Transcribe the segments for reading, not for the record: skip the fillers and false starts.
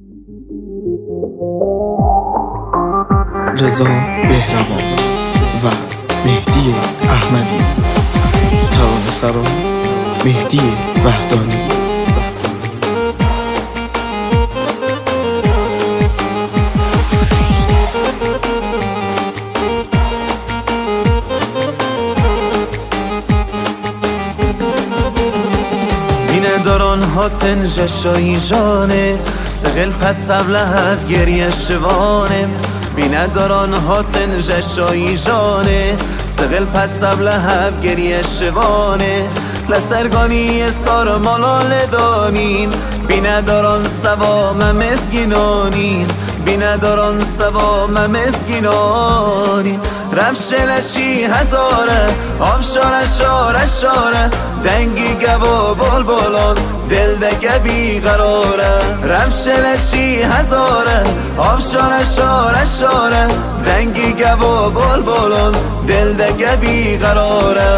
رضا بهروان و مهدی احمدی. ترانه سرا مهدی وحدانی. داران هاتن جشایی جانه سقل پس لحب گریه شوانه. بینه داران هاتن جشایی جانه سقل پس لحب گریه شوانه. لسرگانی سار مالال دانین بینه داران سوا ممسگینانین. بینه داران سوا ممسگینانین. رفشلشی هزاره آفشاره شاره شاره دنگی گوا بال بالان دل دگه بی قراره. رفشلشی هزاره آفشاره شاره شاره دنگی گوا بال بالان دل دگه بی قراره.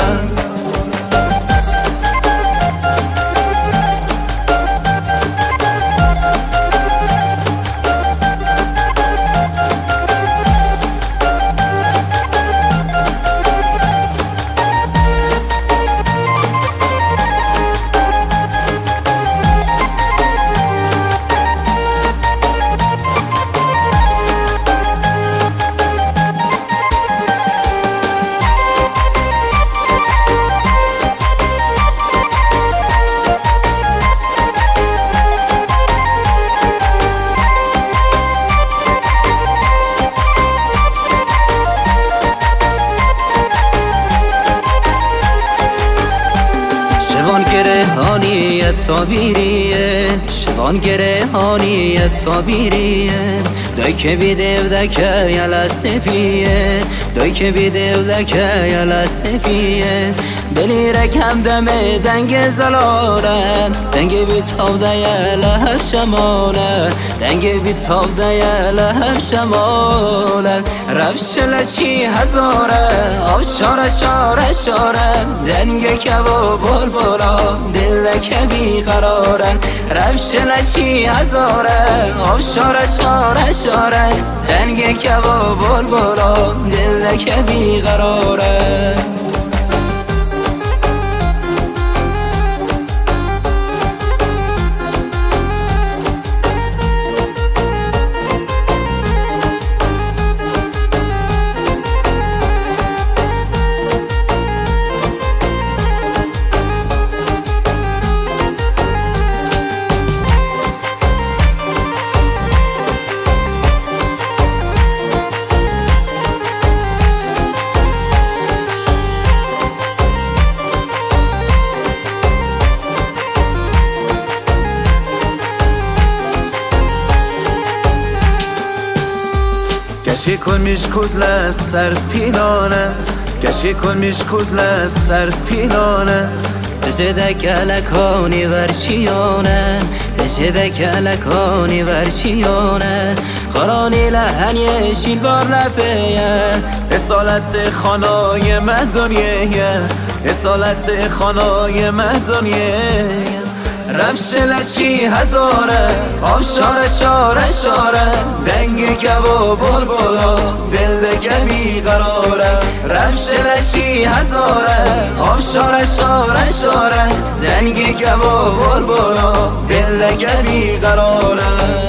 شوان گره هانیت صابیریه دای که بیدیو دکه یلا سپیه دای که بیدیو دکه یلا سپیه بلی رکم دمه دنگ زلاره دنگ بی تاب ده لحب شماله دنگ بی تاب ده لحب شماله. رفشل چی هزاره آب شاره شاره شاره دنگ کبا بول بولا دل که بی قراره. رفشل چی هزاره آب شاره شاره شاره دنگ کبا بول بولا دل که بی قراره. گشی کن میش کوزله سر پیلانه گشی کن میش کوزله سر پیلانه. تشده کلکانی ورشیانه تشده کلکانی ورشیانه خرانی لحنی شیل بار لپیه. اصالت خانای مدنیه اصالت خانای مدنیه. رفشل چی هزاره آب شاره شاره شاره دنگی کبا بول بولا دل دگه بی قراره. رفشل چی هزاره آب شاره شاره شاره دنگی کبا بول بولا دل دگه بی قراره.